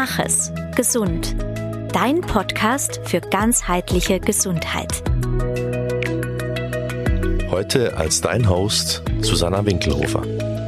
Mach es gesund. Dein Podcast für ganzheitliche Gesundheit. Heute als dein Host Susanna Winkelhofer.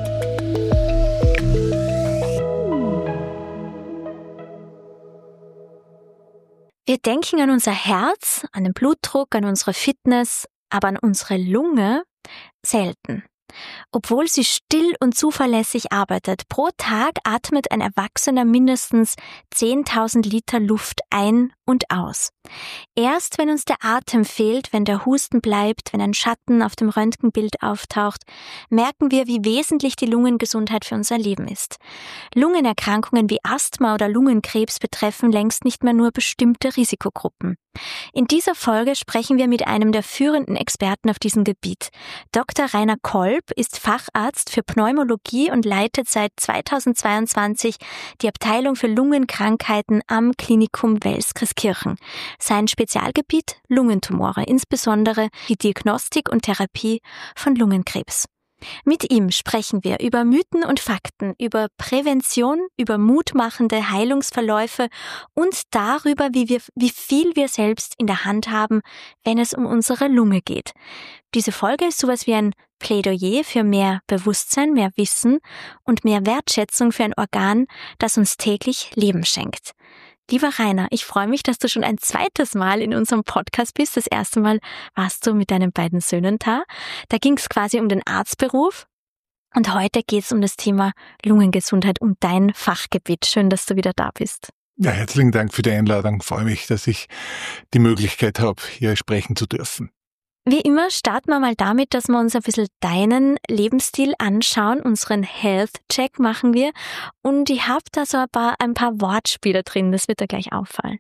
Wir denken an unser Herz, an den Blutdruck, an unsere Fitness, aber an unsere Lunge selten. Obwohl sie still und zuverlässig arbeitet, pro Tag atmet ein Erwachsener mindestens 10.000 Liter Luft ein und aus. Erst wenn uns der Atem fehlt, wenn der Husten bleibt, wenn ein Schatten auf dem Röntgenbild auftaucht, merken wir, wie wesentlich die Lungengesundheit für unser Leben ist. Lungenerkrankungen wie Asthma oder Lungenkrebs betreffen längst nicht mehr nur bestimmte Risikogruppen. In dieser Folge sprechen wir mit einem der führenden Experten auf diesem Gebiet. Dr. Rainer Kolb ist Facharzt für Pneumologie und leitet seit 2022 die Abteilung für Lungenkrankheiten am Klinikum Welskirchen. Sein Spezialgebiet Lungentumore, insbesondere die Diagnostik und Therapie von Lungenkrebs. Mit ihm sprechen wir über Mythen und Fakten, über Prävention, über mutmachende Heilungsverläufe und darüber, wie viel wir selbst in der Hand haben, wenn es um unsere Lunge geht. Diese Folge ist sowas wie ein Plädoyer für mehr Bewusstsein, mehr Wissen und mehr Wertschätzung für ein Organ, das uns täglich Leben schenkt. Lieber Rainer, ich freue mich, dass du schon ein zweites Mal in unserem Podcast bist. Das erste Mal warst du mit deinen beiden Söhnen da. Da ging es quasi um den Arztberuf. Und heute geht es um das Thema Lungengesundheit, um dein Fachgebiet. Schön, dass du wieder da bist. Ja, herzlichen Dank für die Einladung. Ich freue mich, dass ich die Möglichkeit habe, hier sprechen zu dürfen. Wie immer starten wir mal damit, dass wir uns ein bisschen deinen Lebensstil anschauen. Unseren Health-Check machen wir. Und ich habe da so ein paar Wortspiele drin. Das wird dir gleich auffallen.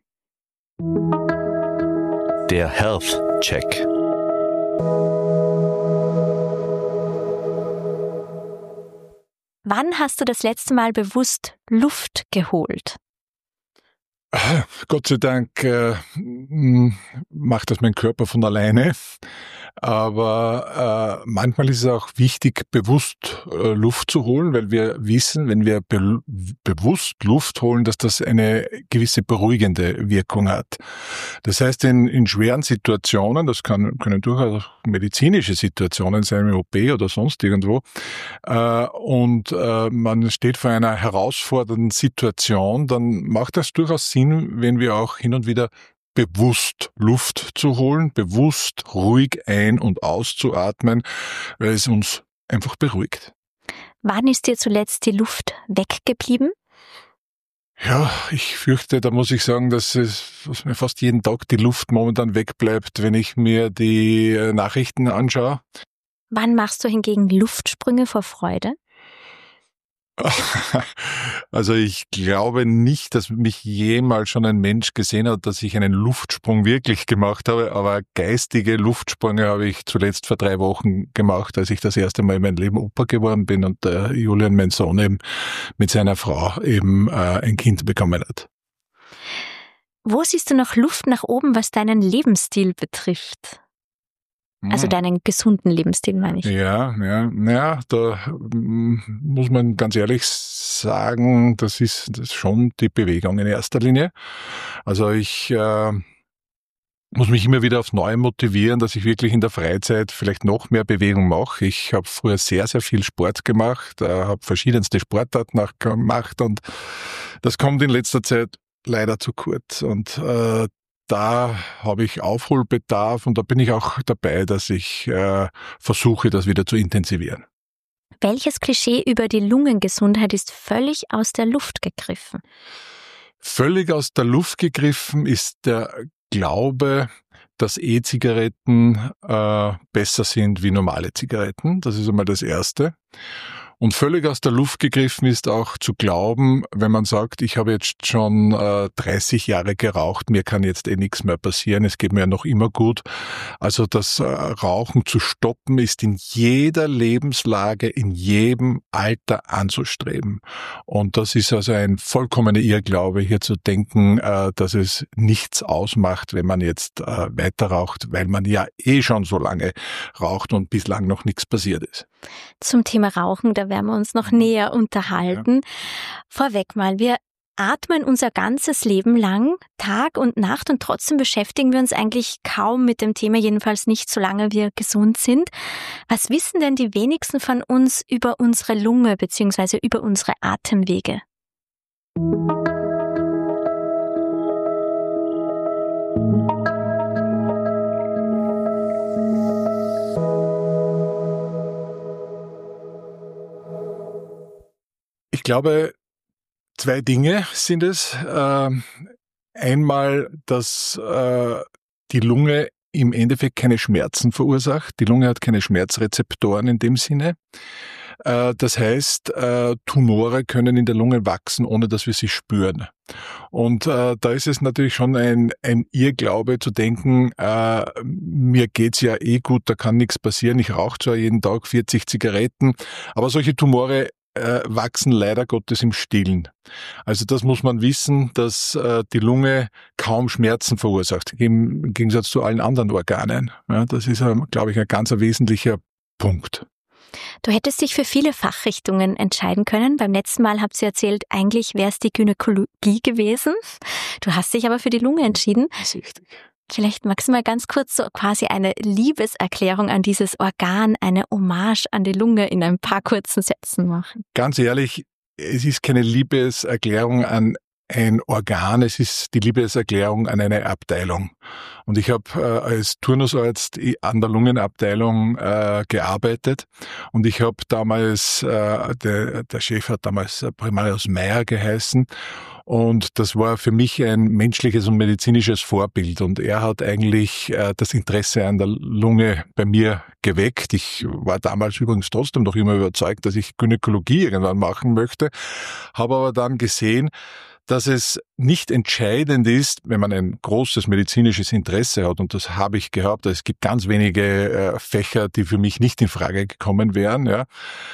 Der Health-Check. Wann hast du das letzte Mal bewusst Luft geholt? Gott sei Dank macht das mein Körper von alleine. Aber manchmal ist es auch wichtig, bewusst Luft zu holen, weil wir wissen, wenn wir bewusst Luft holen, dass das eine gewisse beruhigende Wirkung hat. Das heißt, in schweren Situationen, das können durchaus medizinische Situationen sein, im OP oder sonst irgendwo, und man steht vor einer herausfordernden Situation, dann macht das durchaus Sinn, wenn wir auch hin und wieder bewusst Luft zu holen, bewusst ruhig ein- und auszuatmen, weil es uns einfach beruhigt. Wann ist dir zuletzt die Luft weggeblieben? Ja, ich fürchte, da muss ich sagen, dass mir fast jeden Tag die Luft momentan wegbleibt, wenn ich mir die Nachrichten anschaue. Wann machst du hingegen Luftsprünge vor Freude? Also ich glaube nicht, dass mich jemals schon ein Mensch gesehen hat, dass ich einen Luftsprung wirklich gemacht habe, aber geistige Luftsprünge habe ich zuletzt vor 3 Wochen gemacht, als ich das erste Mal in meinem Leben Opa geworden bin und Julian, mein Sohn, eben mit seiner Frau eben ein Kind bekommen hat. Wo siehst du noch Luft nach oben, was deinen Lebensstil betrifft? Also deinen gesunden Lebensstil, meine ich. Ja, da muss man ganz ehrlich sagen, das ist schon die Bewegung in erster Linie. Also ich muss mich immer wieder aufs Neue motivieren, dass ich wirklich in der Freizeit vielleicht noch mehr Bewegung mache. Ich habe früher sehr, sehr viel Sport gemacht, habe verschiedenste Sportarten gemacht und das kommt in letzter Zeit leider zu kurz. Und da habe ich Aufholbedarf und da bin ich auch dabei, dass ich versuche, das wieder zu intensivieren. Welches Klischee über die Lungengesundheit ist völlig aus der Luft gegriffen? Völlig aus der Luft gegriffen ist der Glaube, dass E-Zigaretten besser sind wie normale Zigaretten. Das ist einmal das Erste. Und völlig aus der Luft gegriffen ist auch zu glauben, wenn man sagt, ich habe jetzt schon 30 Jahre geraucht, mir kann jetzt nichts mehr passieren, es geht mir ja noch immer gut. Also das Rauchen zu stoppen ist in jeder Lebenslage, in jedem Alter anzustreben. Und das ist also ein vollkommener Irrglaube, hier zu denken, dass es nichts ausmacht, wenn man jetzt weiter raucht, weil man ja schon so lange raucht und bislang noch nichts passiert ist. Zum Thema Rauchen, da werden wir uns noch näher unterhalten. Ja. Vorweg mal, wir atmen unser ganzes Leben lang, Tag und Nacht, und trotzdem beschäftigen wir uns eigentlich kaum mit dem Thema, jedenfalls nicht, solange wir gesund sind. Was wissen denn die wenigsten von uns über unsere Lunge bzw. über unsere Atemwege? Ich glaube, 2 Dinge sind es. Einmal, dass die Lunge im Endeffekt keine Schmerzen verursacht. Die Lunge hat keine Schmerzrezeptoren in dem Sinne. Das heißt, Tumore können in der Lunge wachsen, ohne dass wir sie spüren. Und da ist es natürlich schon ein Irrglaube zu denken, mir geht's ja eh gut, da kann nichts passieren. Ich rauche zwar jeden Tag 40 Zigaretten, aber solche Tumore wachsen leider Gottes im Stillen. Also das muss man wissen, dass die Lunge kaum Schmerzen verursacht, im Gegensatz zu allen anderen Organen. Ja, das ist, glaube ich, ein ganz wesentlicher Punkt. Du hättest dich für viele Fachrichtungen entscheiden können. Beim letzten Mal habt ihr erzählt, eigentlich wäre es die Gynäkologie gewesen. Du hast dich aber für die Lunge entschieden. Das ist richtig. Vielleicht magst du mal ganz kurz so quasi eine Liebeserklärung an dieses Organ, eine Hommage an die Lunge in ein paar kurzen Sätzen machen. Ganz ehrlich, es ist keine Liebeserklärung an ein Organ, es ist die Liebeserklärung an eine Abteilung. Und ich habe als Turnusarzt an der Lungenabteilung gearbeitet und ich habe damals, der Chef hat damals Primarius Meyer geheißen, und das war für mich ein menschliches und medizinisches Vorbild. Und er hat eigentlich das Interesse an der Lunge bei mir geweckt. Ich war damals übrigens trotzdem noch immer überzeugt, dass ich Gynäkologie irgendwann machen möchte, habe aber dann gesehen, dass es nicht entscheidend ist, wenn man ein großes medizinisches Interesse hat, und das habe ich gehabt. Es gibt ganz wenige Fächer, die für mich nicht in Frage gekommen wären. Ja.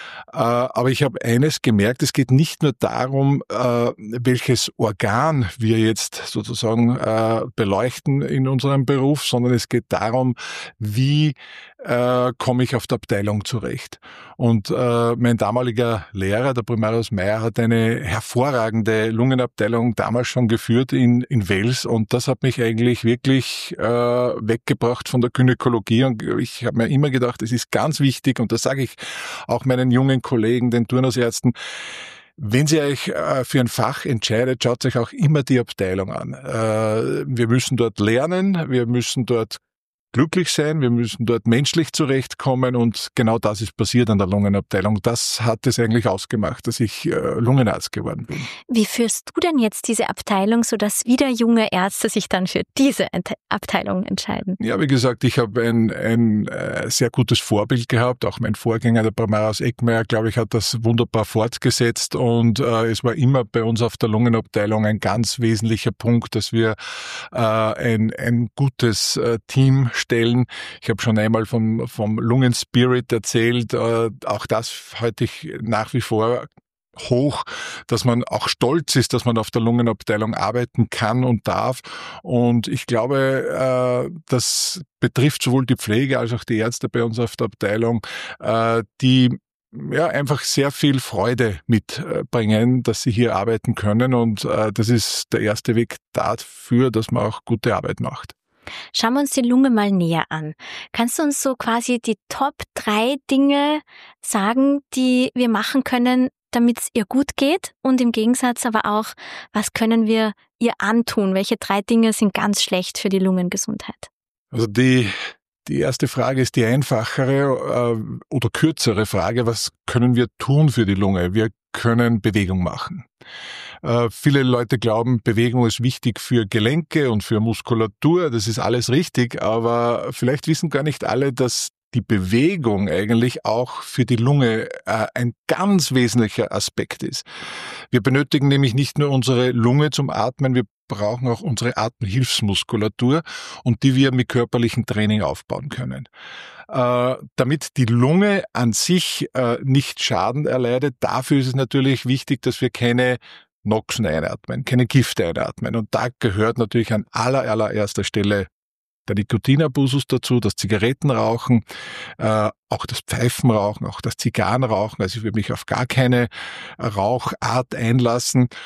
Aber ich habe eines gemerkt, es geht nicht nur darum, welches Organ wir jetzt sozusagen beleuchten in unserem Beruf, sondern es geht darum, wie komme ich auf der Abteilung zurecht. Und mein damaliger Lehrer, der Primarius Meyer, hat eine hervorragende Lungenabteilung damals schon geführt in Wels, und das hat mich eigentlich wirklich weggebracht von der Gynäkologie, und ich habe mir immer gedacht, es ist ganz wichtig, und das sage ich auch meinen jungen Kollegen, den Turnusärzten: Wenn Sie euch für ein Fach entscheidet, schaut euch auch immer die Abteilung an. Wir müssen dort lernen, wir müssen dort glücklich sein, wir müssen dort menschlich zurechtkommen, und genau das ist passiert an der Lungenabteilung. Das hat es eigentlich ausgemacht, dass ich Lungenarzt geworden bin. Wie führst du denn jetzt diese Abteilung, sodass wieder junge Ärzte sich dann für diese Abteilung entscheiden? Ja, wie gesagt, ich habe ein sehr gutes Vorbild gehabt. Auch mein Vorgänger, der Primarius Eckmeier, glaube ich, hat das wunderbar fortgesetzt, und es war immer bei uns auf der Lungenabteilung ein ganz wesentlicher Punkt, dass wir ein gutes Team stellen. Ich habe schon einmal vom Lungenspirit erzählt. Auch das halte ich nach wie vor hoch, dass man auch stolz ist, dass man auf der Lungenabteilung arbeiten kann und darf. Und ich glaube, das betrifft sowohl die Pflege als auch die Ärzte bei uns auf der Abteilung, die einfach sehr viel Freude mitbringen, dass sie hier arbeiten können. Und das ist der erste Weg dafür, dass man auch gute Arbeit macht. Schauen wir uns die Lunge mal näher an. Kannst du uns so quasi die Top 3 Dinge sagen, die wir machen können, damit es ihr gut geht? Und im Gegensatz aber auch, was können wir ihr antun? Welche 3 Dinge sind ganz schlecht für die Lungengesundheit? Also die erste Frage ist die einfachere oder kürzere Frage: Was können wir tun für die Lunge? Wir können Bewegung machen. Viele Leute glauben, Bewegung ist wichtig für Gelenke und für Muskulatur. Das ist alles richtig, aber vielleicht wissen gar nicht alle, dass die Bewegung eigentlich auch für die Lunge ein ganz wesentlicher Aspekt ist. Wir benötigen nämlich nicht nur unsere Lunge zum Atmen, wir brauchen auch unsere Atemhilfsmuskulatur, und die wir mit körperlichem Training aufbauen können. Damit die Lunge an sich nicht Schaden erleidet, dafür ist es natürlich wichtig, dass wir keine Noxen einatmen, keine Gifte einatmen. Und da gehört natürlich an allererster Stelle der Nikotinabusus dazu, das Zigarettenrauchen, auch das Pfeifenrauchen, auch das Zigarrenrauchen. Also ich würde mich auf gar keine Rauchart einlassen.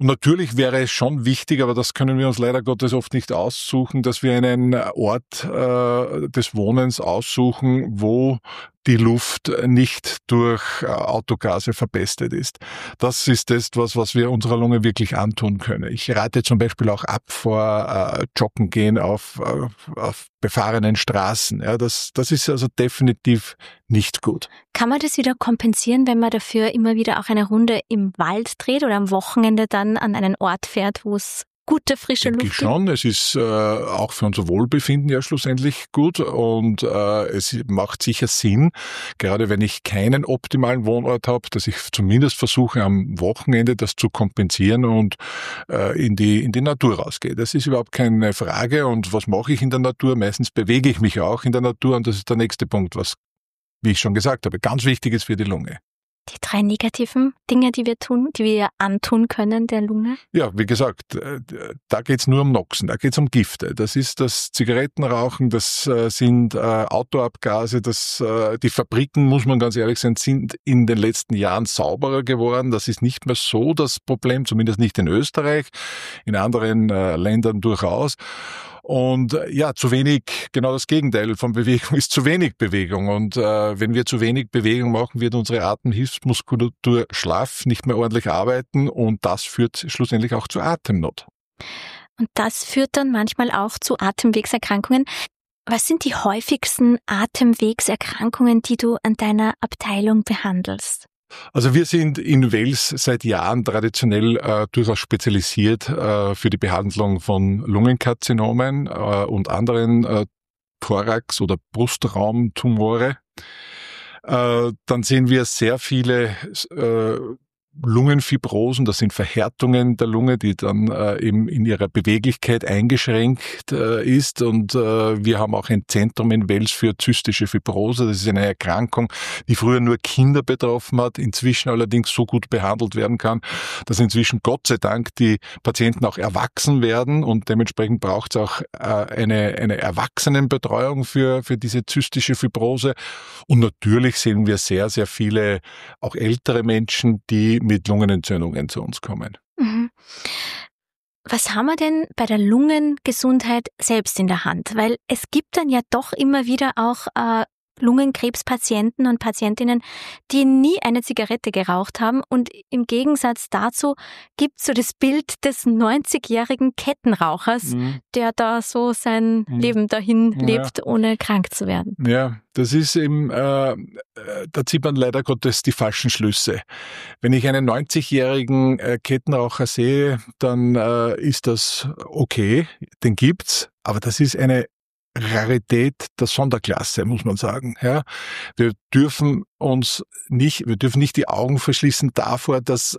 Und natürlich wäre es schon wichtig, aber das können wir uns leider Gottes oft nicht aussuchen, dass wir einen Ort des Wohnens aussuchen, wo die Luft nicht durch Autogase verpestet ist. Das ist das, was wir unserer Lunge wirklich antun können. Ich rate zum Beispiel auch ab vor Joggen gehen auf befahrenen Straßen. Ja, das ist also definitiv nicht gut. Kann man das wieder kompensieren, wenn man dafür immer wieder auch eine Runde im Wald dreht oder am Wochenende dann an einen Ort fährt, wo es gute, frische Luft gibt? Schon. Es ist auch für unser Wohlbefinden ja schlussendlich gut und es macht sicher Sinn, gerade wenn ich keinen optimalen Wohnort habe, dass ich zumindest versuche, am Wochenende das zu kompensieren und in die Natur rausgehe. Das ist überhaupt keine Frage. Und was mache ich in der Natur? Meistens bewege ich mich auch in der Natur und das ist der nächste Punkt, was, wie ich schon gesagt habe, ganz wichtig ist für die Lunge. Die 3 negativen Dinge, die wir antun können der Lunge? Ja, wie gesagt, da geht's nur um Noxen, da geht's um Gifte. Das ist das Zigarettenrauchen, das sind Autoabgase, die Fabriken, muss man ganz ehrlich sein, sind in den letzten Jahren sauberer geworden. Das ist nicht mehr so das Problem, zumindest nicht in Österreich, in anderen Ländern durchaus. Und ja, zu wenig, genau das Gegenteil von Bewegung ist zu wenig Bewegung. Und wenn wir zu wenig Bewegung machen, wird unsere Atemhilfsmuskulatur schlaff, nicht mehr ordentlich arbeiten und das führt schlussendlich auch zu Atemnot. Und das führt dann manchmal auch zu Atemwegserkrankungen. Was sind die häufigsten Atemwegserkrankungen, die du an deiner Abteilung behandelst? Also wir sind in Wels seit Jahren traditionell durchaus spezialisiert für die Behandlung von Lungenkarzinomen und anderen Thorax- oder Brustraumtumore. Dann sehen wir sehr viele Lungenfibrosen, das sind Verhärtungen der Lunge, die dann eben in ihrer Beweglichkeit eingeschränkt ist. Und wir haben auch ein Zentrum in Wels für zystische Fibrose. Das ist eine Erkrankung, die früher nur Kinder betroffen hat, inzwischen allerdings so gut behandelt werden kann, dass inzwischen Gott sei Dank die Patienten auch erwachsen werden und dementsprechend braucht es auch eine Erwachsenenbetreuung für diese zystische Fibrose. Und natürlich sehen wir sehr, sehr viele auch ältere Menschen, die mit Lungenentzündungen zu uns kommen. Mhm. Was haben wir denn bei der Lungengesundheit selbst in der Hand? Weil es gibt dann ja doch immer wieder auch Lungenkrebspatienten und Patientinnen, die nie eine Zigarette geraucht haben und im Gegensatz dazu gibt es so das Bild des 90-jährigen Kettenrauchers, der da so sein Leben dahin lebt, ohne krank zu werden. Ja, das ist eben, da zieht man leider Gottes die falschen Schlüsse. Wenn ich einen 90-jährigen Kettenraucher sehe, dann ist das okay, den gibt's, aber das ist eine Rarität der Sonderklasse, muss man sagen. Ja, wir dürfen nicht die Augen verschließen davor, dass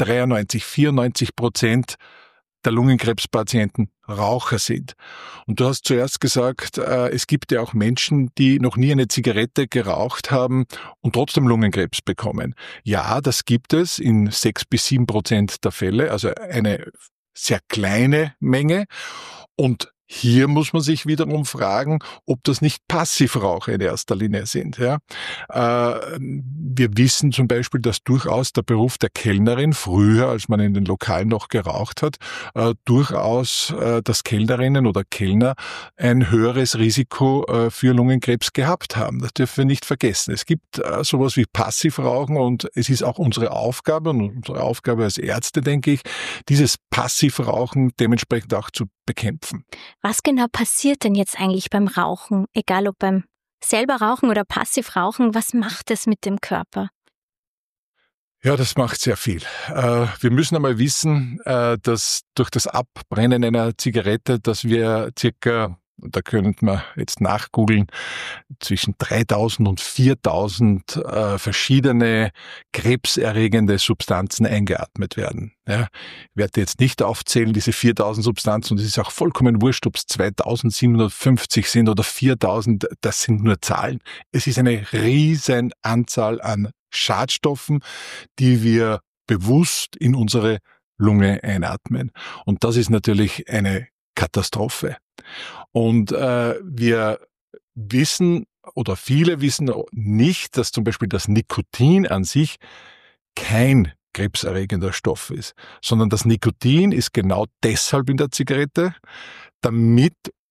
94% der Lungenkrebspatienten Raucher sind. Und du hast zuerst gesagt, es gibt ja auch Menschen, die noch nie eine Zigarette geraucht haben und trotzdem Lungenkrebs bekommen. Ja, das gibt es in 6-7% der Fälle, also eine sehr kleine Menge. Und hier muss man sich wiederum fragen, ob das nicht Passivraucher in erster Linie sind. Ja? Wir wissen zum Beispiel, dass durchaus der Beruf der Kellnerin, früher als man in den Lokalen noch geraucht hat, durchaus, dass Kellnerinnen oder Kellner ein höheres Risiko für Lungenkrebs gehabt haben. Das dürfen wir nicht vergessen. Es gibt sowas wie Passivrauchen und es ist auch unsere Aufgabe und unsere Aufgabe als Ärzte, denke ich, dieses Passivrauchen dementsprechend auch zu bekämpfen. Was genau passiert denn jetzt eigentlich beim Rauchen? Egal ob beim selber Rauchen oder Passivrauchen, was macht es mit dem Körper? Ja, das macht sehr viel. Wir müssen einmal wissen, dass durch das Abbrennen einer Zigarette, dass wir circa, da könnte man jetzt nachgoogeln, zwischen 3000 und 4000 verschiedene krebserregende Substanzen eingeatmet werden. Ja, ich werde jetzt nicht aufzählen, diese 4000 Substanzen, und es ist auch vollkommen wurscht, ob es 2750 sind oder 4000, das sind nur Zahlen. Es ist eine riesen Anzahl an Schadstoffen, die wir bewusst in unsere Lunge einatmen. Und das ist natürlich eine Katastrophe. Und wir wissen, oder viele wissen nicht, dass zum Beispiel das Nikotin an sich kein krebserregender Stoff ist, sondern das Nikotin ist genau deshalb in der Zigarette, damit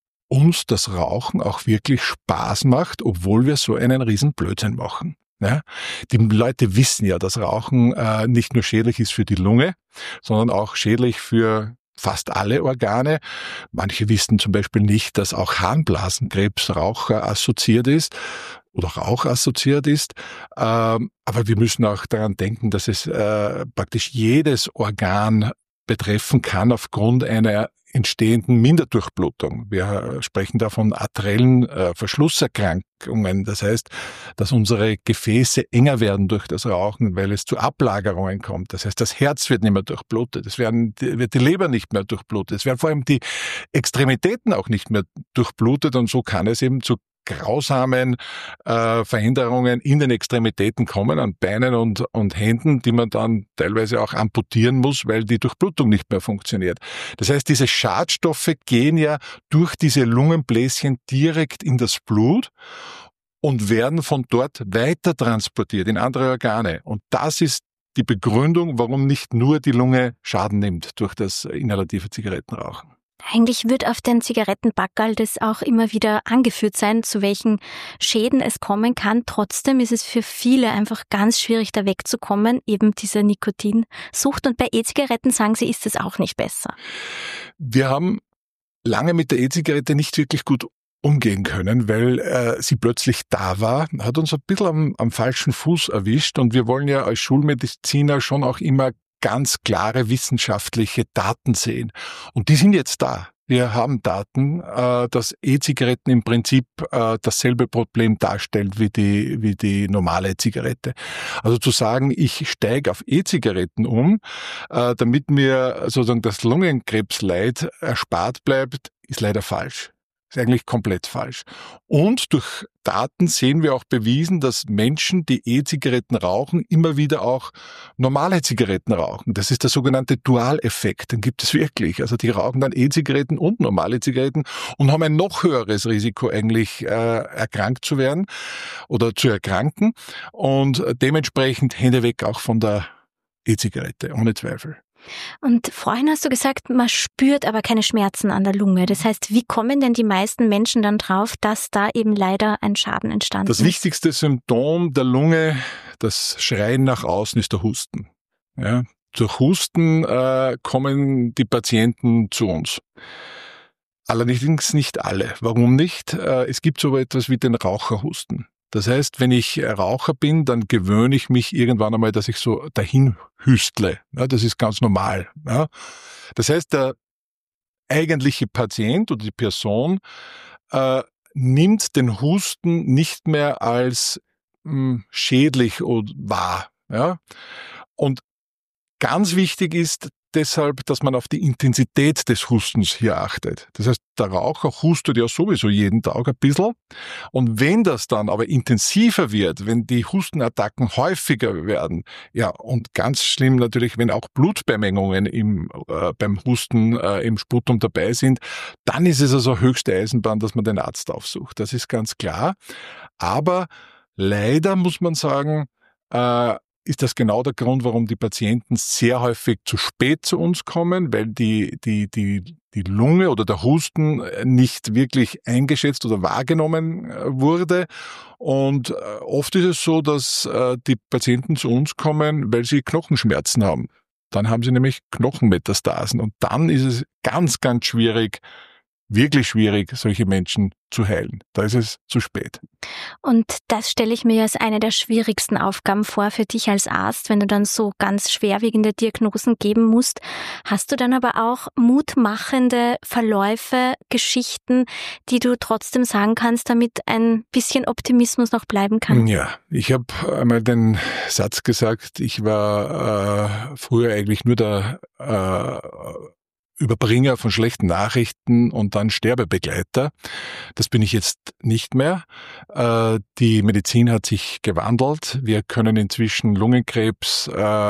uns das Rauchen auch wirklich Spaß macht, obwohl wir so einen riesen Blödsinn machen. Ja, die Leute wissen ja, dass Rauchen nicht nur schädlich ist für die Lunge, sondern auch schädlich für fast alle Organe. Manche wissen zum Beispiel nicht, dass auch Harnblasenkrebs Rauch assoziiert ist oder Rauch assoziiert ist. Aber wir müssen auch daran denken, dass es praktisch jedes Organ betreffen kann aufgrund einer entstehenden Minderdurchblutung. Wir sprechen da von arteriellen Verschlusserkrankungen. Das heißt, dass unsere Gefäße enger werden durch das Rauchen, weil es zu Ablagerungen kommt. Das heißt, das Herz wird nicht mehr durchblutet. Wird die Leber nicht mehr durchblutet. Es werden vor allem die Extremitäten auch nicht mehr durchblutet und so kann es eben zu grausamen Veränderungen in den Extremitäten kommen, an Beinen und Händen, die man dann teilweise auch amputieren muss, weil die Durchblutung nicht mehr funktioniert. Das heißt, diese Schadstoffe gehen ja durch diese Lungenbläschen direkt in das Blut und werden von dort weiter transportiert in andere Organe. Und das ist die Begründung, warum nicht nur die Lunge Schaden nimmt durch das inhalative Zigarettenrauchen. Eigentlich wird auf den Zigarettenpackerl das auch immer wieder angeführt sein, zu welchen Schäden es kommen kann. Trotzdem ist es für viele einfach ganz schwierig, da wegzukommen, eben diese Nikotinsucht. Und bei E-Zigaretten, sagen Sie, ist es auch nicht besser. Wir haben lange mit der E-Zigarette nicht wirklich gut umgehen können, weil sie plötzlich da war, hat uns ein bisschen am falschen Fuß erwischt. Und wir wollen ja als Schulmediziner schon auch immer ganz klare wissenschaftliche Daten sehen. Und die sind jetzt da. Wir haben Daten, dass E-Zigaretten im Prinzip dasselbe Problem darstellt wie die normale Zigarette. Also zu sagen, ich steige auf E-Zigaretten um, damit mir sozusagen das Lungenkrebsleid erspart bleibt, ist leider falsch. Ist eigentlich komplett falsch. Und durch Daten sehen wir auch bewiesen, dass Menschen, die E-Zigaretten rauchen, immer wieder auch normale Zigaretten rauchen. Das ist der sogenannte Dualeffekt. Den gibt es wirklich. Also die rauchen dann E-Zigaretten und normale Zigaretten und haben ein noch höheres Risiko eigentlich erkrankt zu werden oder zu erkranken. Und dementsprechend Hände weg auch von der E-Zigarette, ohne Zweifel. Und vorhin hast du gesagt, man spürt aber keine Schmerzen an der Lunge. Das heißt, wie kommen denn die meisten Menschen dann drauf, dass da eben leider ein Schaden entstanden ist? Das wichtigste Symptom der Lunge, das Schreien nach außen, ist der Husten. Ja, durch Husten kommen die Patienten zu uns. Allerdings nicht alle. Warum nicht? Es gibt so etwas wie den Raucherhusten. Das heißt, wenn ich Raucher bin, dann gewöhne ich mich irgendwann einmal, dass ich so dahin hüstle. Ja, das ist ganz normal. Ja. Das heißt, der eigentliche Patient oder die Person nimmt den Husten nicht mehr als schädlich wahr. Ja. Und ganz wichtig ist deshalb, dass man auf die Intensität des Hustens hier achtet. Das heißt, der Raucher hustet ja sowieso jeden Tag ein bisschen. Und wenn das dann aber intensiver wird, wenn die Hustenattacken häufiger werden, ja, und ganz schlimm natürlich, wenn auch Blutbeimengungen beim Husten im Sputum dabei sind, dann ist es also höchste Eisenbahn, dass man den Arzt aufsucht. Das ist ganz klar. Aber leider muss man sagen, ist das genau der Grund, warum die Patienten sehr häufig zu spät zu uns kommen, weil die Lunge oder der Husten nicht wirklich eingeschätzt oder wahrgenommen wurde. Und oft ist es so, dass die Patienten zu uns kommen, weil sie Knochenschmerzen haben. Dann haben sie nämlich Knochenmetastasen und dann ist es ganz, ganz schwierig, wirklich schwierig, solche Menschen zu heilen. Da ist es zu spät. Und das stelle ich mir als eine der schwierigsten Aufgaben vor für dich als Arzt, wenn du dann so ganz schwerwiegende Diagnosen geben musst. Hast du dann aber auch mutmachende Verläufe, Geschichten, die du trotzdem sagen kannst, damit ein bisschen Optimismus noch bleiben kann? Ja, ich habe einmal den Satz gesagt, ich war früher eigentlich nur der Überbringer von schlechten Nachrichten und dann Sterbebegleiter. Das bin ich jetzt nicht mehr. Die Medizin hat sich gewandelt. Wir können inzwischen Lungenkrebs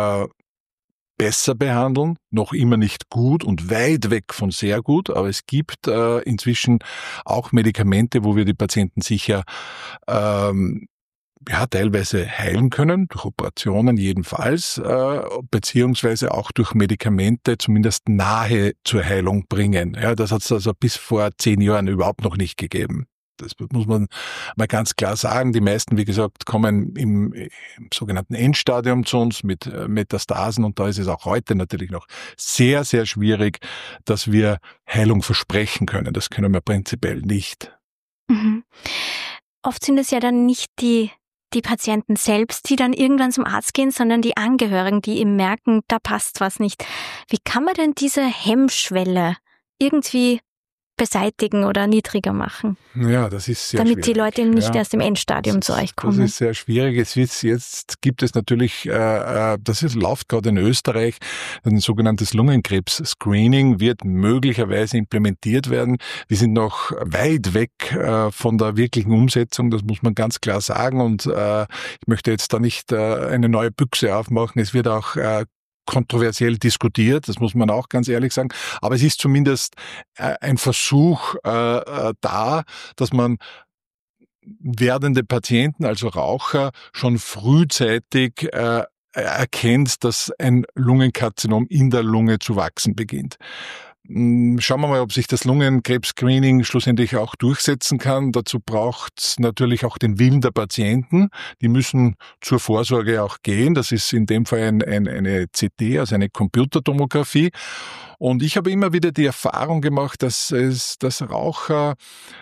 besser behandeln, noch immer nicht gut und weit weg von sehr gut, aber es gibt inzwischen auch Medikamente, wo wir die Patienten sicher teilweise heilen können, durch Operationen jedenfalls, beziehungsweise auch durch Medikamente zumindest nahe zur Heilung bringen. Ja, das hat es also bis vor 10 Jahren überhaupt noch nicht gegeben. Das muss man mal ganz klar sagen. Die meisten, wie gesagt, kommen im sogenannten Endstadium zu uns mit Metastasen und da ist es auch heute natürlich noch sehr, sehr schwierig, dass wir Heilung versprechen können. Das können wir prinzipiell nicht. Mhm. Oft sind es ja dann nicht die Patienten selbst, die dann irgendwann zum Arzt gehen, sondern die Angehörigen, die eben merken, da passt was nicht. Wie kann man denn diese Hemmschwelle irgendwie beseitigen oder niedriger machen? Ja, das ist sehr damit schwierig. Die Leute eben nicht erst im Endstadium zu euch kommen. Das ist sehr schwierig. Jetzt gibt es natürlich, läuft gerade in Österreich, ein sogenanntes Lungenkrebs-Screening wird möglicherweise implementiert werden. Wir sind noch weit weg von der wirklichen Umsetzung, das muss man ganz klar sagen. Und ich möchte jetzt da nicht eine neue Büchse aufmachen. Es wird auch kontroversiell diskutiert, das muss man auch ganz ehrlich sagen. Aber es ist zumindest ein Versuch da, dass man werdende Patienten, also Raucher, schon frühzeitig erkennt, dass ein Lungenkarzinom in der Lunge zu wachsen beginnt. Schauen wir mal, ob sich das Lungenkrebs-Screening schlussendlich auch durchsetzen kann. Dazu braucht es natürlich auch den Willen der Patienten. Die müssen zur Vorsorge auch gehen. Das ist in dem Fall eine CT, also eine Computertomographie. Und ich habe immer wieder die Erfahrung gemacht, dass Raucher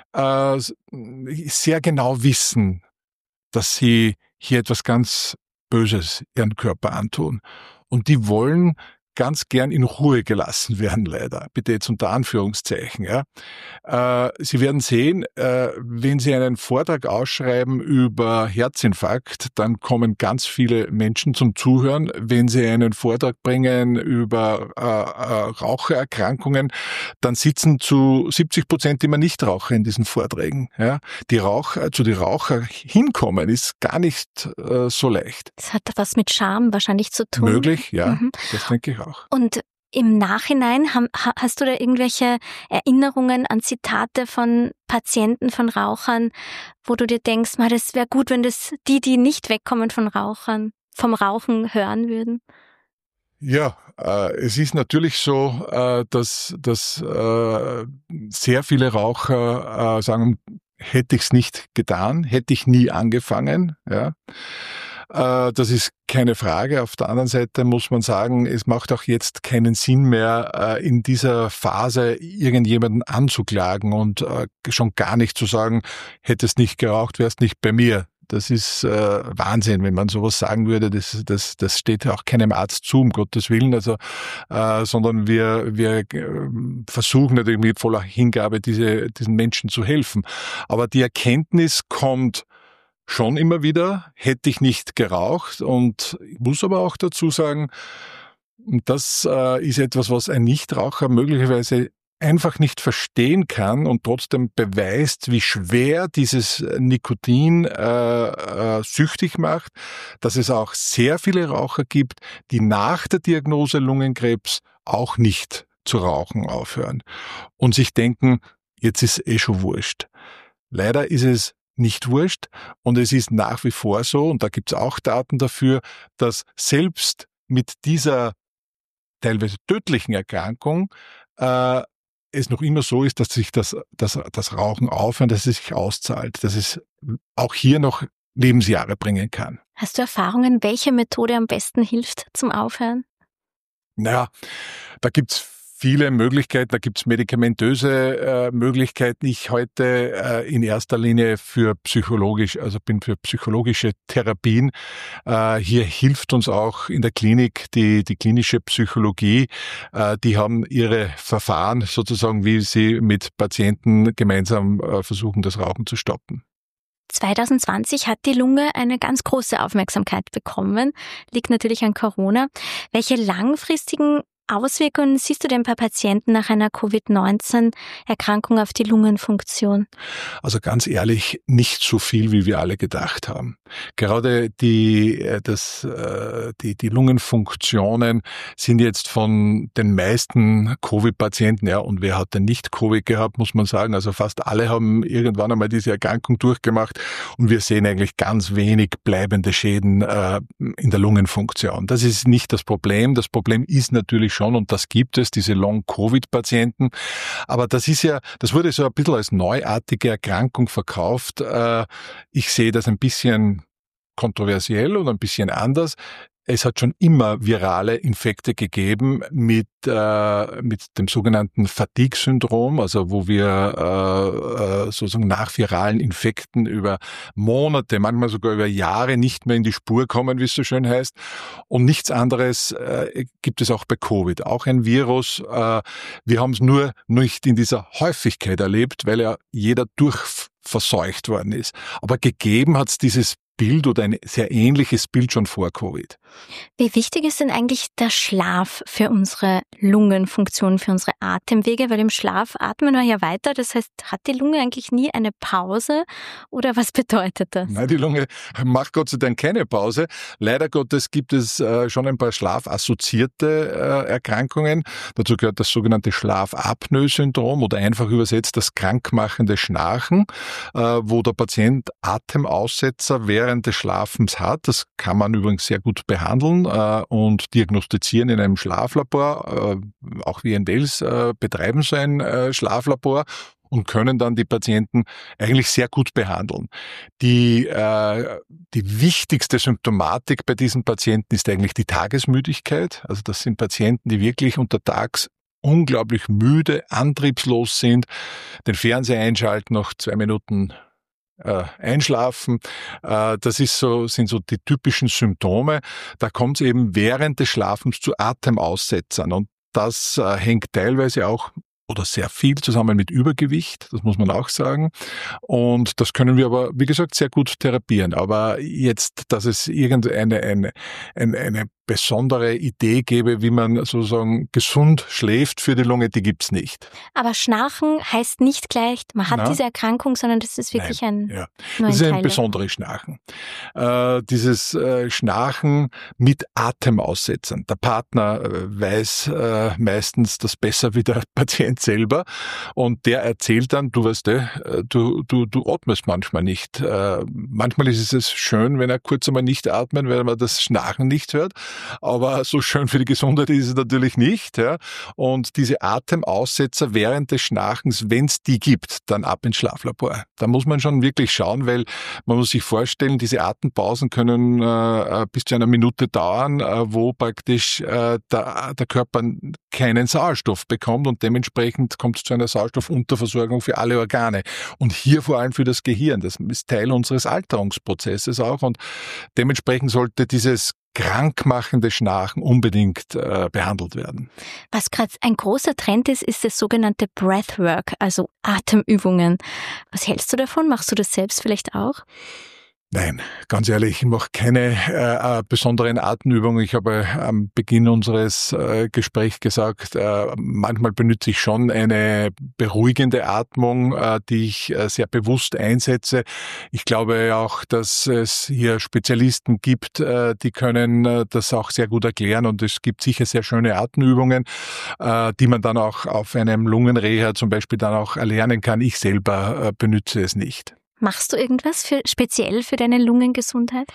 sehr genau wissen, dass sie hier etwas ganz Böses ihren Körper antun. Und die wollen ganz gern in Ruhe gelassen werden, leider. Bitte jetzt unter Anführungszeichen. Ja. Sie werden sehen, wenn Sie einen Vortrag ausschreiben über Herzinfarkt, dann kommen ganz viele Menschen zum Zuhören. Wenn Sie einen Vortrag bringen über Rauchererkrankungen, dann sitzen zu 70% immer Nichtraucher in diesen Vorträgen. Ja. Die Raucher hinkommen, ist gar nicht so leicht. Das hat was mit Scham wahrscheinlich zu tun. Möglich, ja. Das denke ich auch. Und im Nachhinein hast du da irgendwelche Erinnerungen an Zitate von Patienten, von Rauchern, wo du dir denkst, das wäre gut, wenn das die nicht wegkommen vom Rauchen hören würden? Ja, es ist natürlich so, dass sehr viele Raucher sagen, hätte ich es nicht getan, hätte ich nie angefangen, ja. Das ist keine Frage. Auf der anderen Seite muss man sagen, es macht auch jetzt keinen Sinn mehr, in dieser Phase irgendjemanden anzuklagen und schon gar nicht zu sagen, hättest nicht geraucht, wärst nicht bei mir. Das ist Wahnsinn, wenn man sowas sagen würde. Das steht auch keinem Arzt zu, um Gottes Willen. Also, sondern wir versuchen natürlich mit voller Hingabe diesen Menschen zu helfen. Aber die Erkenntnis kommt schon immer wieder, hätte ich nicht geraucht. Und ich muss aber auch dazu sagen, das ist etwas, was ein Nichtraucher möglicherweise einfach nicht verstehen kann und trotzdem beweist, wie schwer dieses Nikotin süchtig macht, dass es auch sehr viele Raucher gibt, die nach der Diagnose Lungenkrebs auch nicht zu rauchen aufhören und sich denken, jetzt ist schon wurscht. Leider ist es nicht wurscht und es ist nach wie vor so, und da gibt es auch Daten dafür, dass selbst mit dieser teilweise tödlichen Erkrankung es noch immer so ist, dass sich das Rauchen aufhört, dass es sich auszahlt, dass es auch hier noch Lebensjahre bringen kann. Hast du Erfahrungen, welche Methode am besten hilft zum Aufhören? Naja, da gibt's viele Möglichkeiten, da gibt's medikamentöse Möglichkeiten. Ich heute in erster Linie bin für psychologische Therapien. Hier hilft uns auch in der Klinik die klinische Psychologie. Die haben ihre Verfahren sozusagen, wie sie mit Patienten gemeinsam versuchen, das Rauchen zu stoppen. 2020 hat die Lunge eine ganz große Aufmerksamkeit bekommen, liegt natürlich an Corona. Welche langfristigen Auswirkungen siehst du denn bei Patienten nach einer Covid-19-Erkrankung auf die Lungenfunktion? Also ganz ehrlich, nicht so viel, wie wir alle gedacht haben. Gerade die Lungenfunktionen sind jetzt von den meisten Covid-Patienten, ja, und wer hat denn nicht Covid gehabt, muss man sagen. Also fast alle haben irgendwann einmal diese Erkrankung durchgemacht und wir sehen eigentlich ganz wenig bleibende Schäden in der Lungenfunktion. Das ist nicht das Problem. Das Problem ist natürlich schon, und das gibt es, diese Long-Covid-Patienten. Aber das wurde so ein bisschen als neuartige Erkrankung verkauft. Ich sehe das ein bisschen kontroversiell und ein bisschen anders. Es hat schon immer virale Infekte gegeben mit dem sogenannten Fatigue-Syndrom, also wo wir sozusagen nach viralen Infekten über Monate, manchmal sogar über Jahre nicht mehr in die Spur kommen, wie es so schön heißt. Und nichts anderes gibt es auch bei Covid. Auch ein Virus. Wir haben es nur nicht in dieser Häufigkeit erlebt, weil ja jeder durchverseucht worden ist. Aber gegeben hat es dieses Bild oder ein sehr ähnliches Bild schon vor Covid. Wie wichtig ist denn eigentlich der Schlaf für unsere Lungenfunktion, für unsere Atemwege? Weil im Schlaf atmen wir ja weiter. Das heißt, hat die Lunge eigentlich nie eine Pause oder was bedeutet das? Nein, die Lunge macht Gott sei Dank keine Pause. Leider Gottes gibt es schon ein paar schlafassoziierte Erkrankungen. Dazu gehört das sogenannte Schlafapnoe-Syndrom oder einfach übersetzt das krankmachende Schnarchen, wo der Patient Atemaussetzer während des Schlafens hat. Das kann man übrigens sehr gut behandeln und diagnostizieren in einem Schlaflabor. Auch wir in Wels betreiben so ein Schlaflabor und können dann die Patienten eigentlich sehr gut behandeln. Die wichtigste Symptomatik bei diesen Patienten ist eigentlich die Tagesmüdigkeit. Also das sind Patienten, die wirklich untertags unglaublich müde, antriebslos sind, den Fernseher einschalten, nach 2 Minuten einschlafen. Das sind so die typischen Symptome. Da kommt es eben während des Schlafens zu Atemaussetzern und das hängt teilweise auch oder sehr viel zusammen mit Übergewicht, das muss man auch sagen. Und das können wir aber, wie gesagt, sehr gut therapieren. Aber jetzt, dass es irgendeine eine besondere Idee gäbe, wie man sozusagen gesund schläft für die Lunge, die gibt's nicht. Aber Schnarchen heißt nicht gleich, man hat diese Erkrankung, sondern das ist wirklich nur das ist ein Teil. besonderes Schnarchen. Dieses Schnarchen mit Atemaussetzern. Der Partner weiß meistens das besser wie der Patient selber und der erzählt dann, du weißt, du atmest manchmal nicht. Manchmal ist es schön, wenn er kurz einmal nicht atmet, weil man das Schnarchen nicht hört. Aber so schön für die Gesundheit ist es natürlich nicht. Ja. Und diese Atemaussetzer während des Schnarchens, wenn es die gibt, dann ab ins Schlaflabor. Da muss man schon wirklich schauen, weil man muss sich vorstellen, diese Atempausen können bis zu 1 Minute dauern, wo praktisch der Körper keinen Sauerstoff bekommt und dementsprechend kommt es zu einer Sauerstoffunterversorgung für alle Organe. Und hier vor allem für das Gehirn. Das ist Teil unseres Alterungsprozesses auch und dementsprechend sollte dieses krankmachende Schnarchen unbedingt behandelt werden. Was gerade ein großer Trend ist, ist das sogenannte Breathwork, also Atemübungen. Was hältst du davon? Machst du das selbst vielleicht auch? Nein, ganz ehrlich, ich mache keine besonderen Atemübungen. Ich habe am Beginn unseres Gesprächs gesagt, manchmal benutze ich schon eine beruhigende Atmung, die ich sehr bewusst einsetze. Ich glaube auch, dass es hier Spezialisten gibt, die können das auch sehr gut erklären und es gibt sicher sehr schöne Atemübungen, die man dann auch auf einem Lungenreha zum Beispiel dann auch erlernen kann. Ich selber benutze es nicht. Machst du irgendwas speziell für deine Lungengesundheit?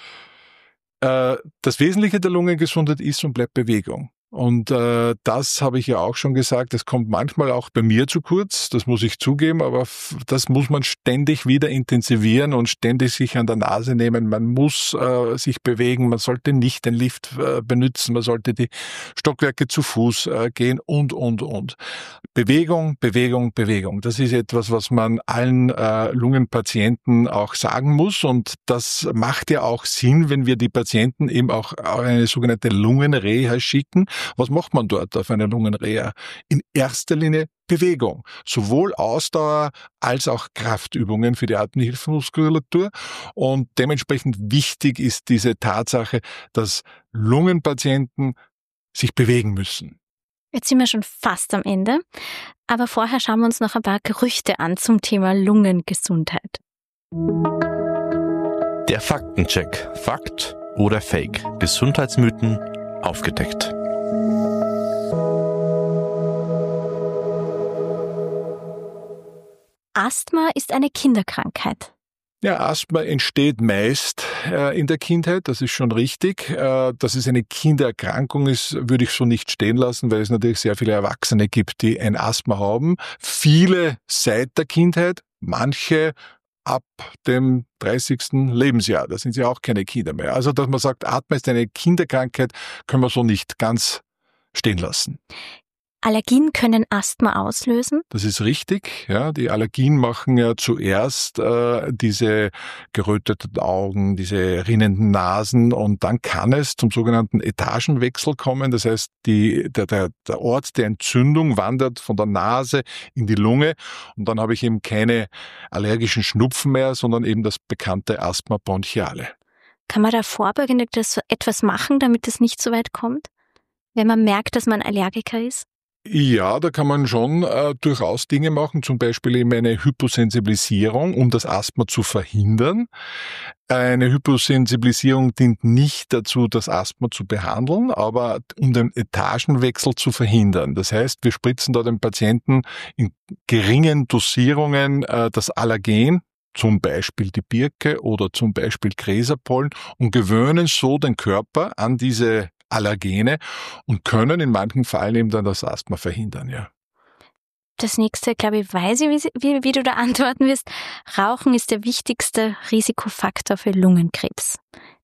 Das Wesentliche der Lungengesundheit ist und bleibt Bewegung. Und das habe ich ja auch schon gesagt, das kommt manchmal auch bei mir zu kurz, das muss ich zugeben, aber das muss man ständig wieder intensivieren und ständig sich an der Nase nehmen. Man muss sich bewegen, man sollte nicht den Lift benutzen, man sollte die Stockwerke zu Fuß gehen und. Bewegung, Bewegung, Bewegung. Das ist etwas, was man allen Lungenpatienten auch sagen muss und das macht ja auch Sinn, wenn wir die Patienten eben auch eine sogenannte Lungenreha schicken. Was macht man dort auf einer Lungenreha? In erster Linie Bewegung. Sowohl Ausdauer als auch Kraftübungen für die Atemhilfemuskulatur. Und dementsprechend wichtig ist diese Tatsache, dass Lungenpatienten sich bewegen müssen. Jetzt sind wir schon fast am Ende, aber vorher schauen wir uns noch ein paar Gerüchte an zum Thema Lungengesundheit. Der Faktencheck. Fakt oder Fake? Gesundheitsmythen aufgedeckt. Asthma ist eine Kinderkrankheit. Ja, Asthma entsteht meist in der Kindheit, das ist schon richtig. Dass es eine Kindererkrankung ist, würde ich so nicht stehen lassen, weil es natürlich sehr viele Erwachsene gibt, die ein Asthma haben. Viele seit der Kindheit, manche ab dem 30. Lebensjahr. Da sind sie auch keine Kinder mehr. Also, dass man sagt, Asthma ist eine Kinderkrankheit, können wir so nicht ganz stehen lassen. Allergien können Asthma auslösen. Das ist richtig. Ja, die Allergien machen ja zuerst diese geröteten Augen, diese rinnenden Nasen und dann kann es zum sogenannten Etagenwechsel kommen. Das heißt, der Ort der Entzündung wandert von der Nase in die Lunge und dann habe ich eben keine allergischen Schnupfen mehr, sondern eben das bekannte Asthma bronchiale. Kann man da vorbeugend etwas machen, damit es nicht so weit kommt, wenn man merkt, dass man Allergiker ist? Ja, da kann man schon durchaus Dinge machen, zum Beispiel eben eine Hyposensibilisierung, um das Asthma zu verhindern. Eine Hyposensibilisierung dient nicht dazu, das Asthma zu behandeln, aber um den Etagenwechsel zu verhindern. Das heißt, wir spritzen da dem Patienten in geringen Dosierungen das Allergen, zum Beispiel die Birke oder zum Beispiel Gräserpollen und gewöhnen so den Körper an diese Allergene und können in manchen Fällen eben dann das Asthma verhindern, ja. Das nächste, glaube ich, weiß ich, wie du da antworten wirst. Rauchen ist der wichtigste Risikofaktor für Lungenkrebs.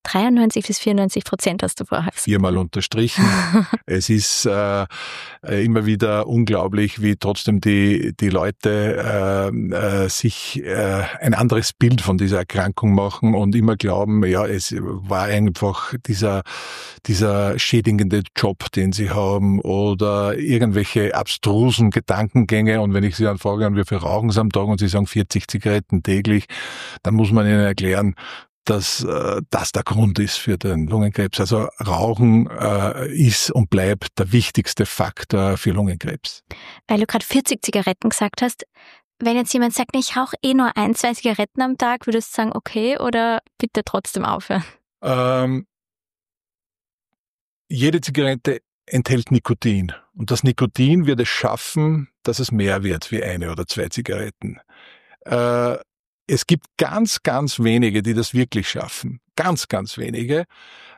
93-94% hast du vorher gesagt. 4-mal unterstrichen. Es ist immer wieder unglaublich, wie trotzdem die Leute sich ein anderes Bild von dieser Erkrankung machen und immer glauben, ja, es war einfach dieser schädigende Job, den sie haben oder irgendwelche abstrusen Gedankengänge. Und wenn ich sie dann frage, wie viel rauchen sie am Tag und sie sagen 40 Zigaretten täglich, dann muss man ihnen erklären, dass das der Grund ist für den Lungenkrebs. Also Rauchen ist und bleibt der wichtigste Faktor für Lungenkrebs. Weil du gerade 40 Zigaretten gesagt hast, wenn jetzt jemand sagt, ich rauche nur 1-2 Zigaretten am Tag, würdest du sagen, okay, oder bitte trotzdem aufhören? Jede Zigarette enthält Nikotin. Und das Nikotin wird es schaffen, dass es mehr wird wie 1 oder 2 Zigaretten. Es gibt ganz, ganz wenige, die das wirklich schaffen. Ganz, ganz wenige.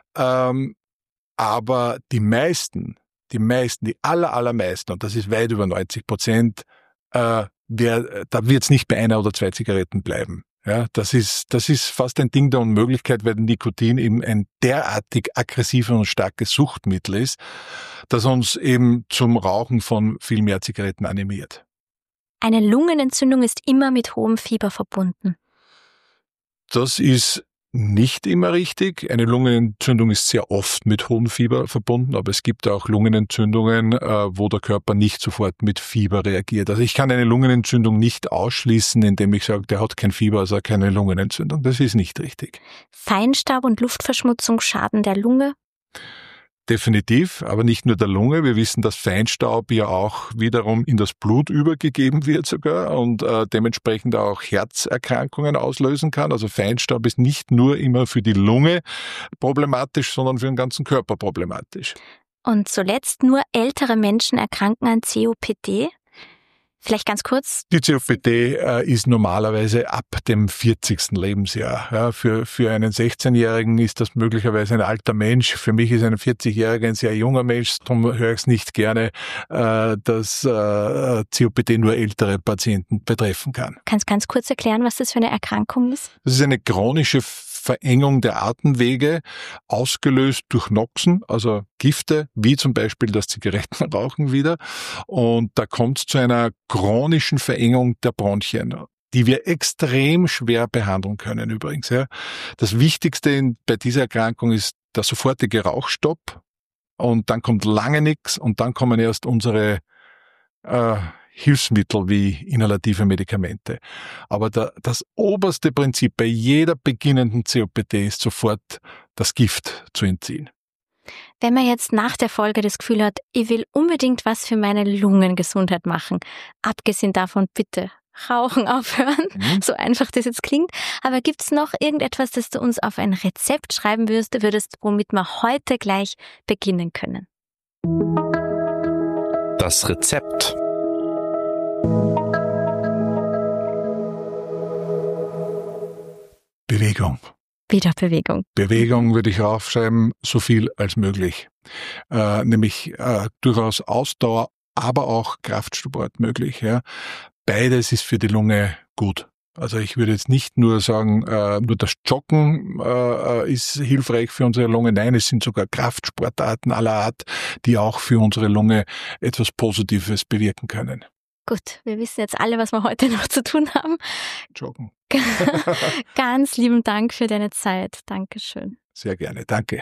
Aber die meisten, die allermeisten, und das ist weit über 90%, da wird es nicht bei 1 oder 2 Zigaretten bleiben. Ja, das ist fast ein Ding der Unmöglichkeit, weil Nikotin eben ein derartig aggressives und starkes Suchtmittel ist, das uns eben zum Rauchen von viel mehr Zigaretten animiert. Eine Lungenentzündung ist immer mit hohem Fieber verbunden. Das ist nicht immer richtig. Eine Lungenentzündung ist sehr oft mit hohem Fieber verbunden, aber es gibt auch Lungenentzündungen, wo der Körper nicht sofort mit Fieber reagiert. Also ich kann eine Lungenentzündung nicht ausschließen, indem ich sage, der hat kein Fieber, also keine Lungenentzündung. Das ist nicht richtig. Feinstaub und Luftverschmutzung schaden der Lunge? Definitiv, aber nicht nur der Lunge. Wir wissen, dass Feinstaub ja auch wiederum in das Blut übergegeben wird sogar und dementsprechend auch Herzerkrankungen auslösen kann. Also Feinstaub ist nicht nur immer für die Lunge problematisch, sondern für den ganzen Körper problematisch. Und zuletzt, nur ältere Menschen erkranken an COPD. Vielleicht ganz kurz. Die COPD ist normalerweise ab dem 40. Lebensjahr. Ja, für einen 16-Jährigen ist das möglicherweise ein alter Mensch. Für mich ist ein 40-Jähriger ein sehr junger Mensch. Darum höre ich es nicht gerne, dass COPD nur ältere Patienten betreffen kann. Kannst du ganz kurz erklären, was das für eine Erkrankung ist? Das ist eine chronische Verengung der Atemwege, ausgelöst durch Noxen, also Gifte, wie zum Beispiel das Zigarettenrauchen wieder. Und da kommt es zu einer chronischen Verengung der Bronchien, die wir extrem schwer behandeln können übrigens. Ja. Das Wichtigste bei dieser Erkrankung ist der sofortige Rauchstopp und dann kommt lange nichts und dann kommen erst unsere Hilfsmittel wie inhalative Medikamente. Aber das oberste Prinzip bei jeder beginnenden COPD ist sofort das Gift zu entziehen. Wenn man jetzt nach der Folge das Gefühl hat, ich will unbedingt was für meine Lungengesundheit machen, abgesehen davon bitte Rauchen aufhören, so einfach das jetzt klingt, aber gibt's noch irgendetwas, das du uns auf ein Rezept schreiben würdest, womit wir heute gleich beginnen können? Das Rezept. Bewegung. Wieder Bewegung. Bewegung würde ich raufschreiben, so viel als möglich. Nämlich durchaus Ausdauer, aber auch Kraftsport möglich. Ja. Beides ist für die Lunge gut. Also ich würde jetzt nicht nur sagen, nur das Joggen ist hilfreich für unsere Lunge. Nein, es sind sogar Kraftsportarten aller Art, die auch für unsere Lunge etwas Positives bewirken können. Gut, wir wissen jetzt alle, was wir heute noch zu tun haben. Joggen. Ganz lieben Dank für deine Zeit. Dankeschön. Sehr gerne, danke.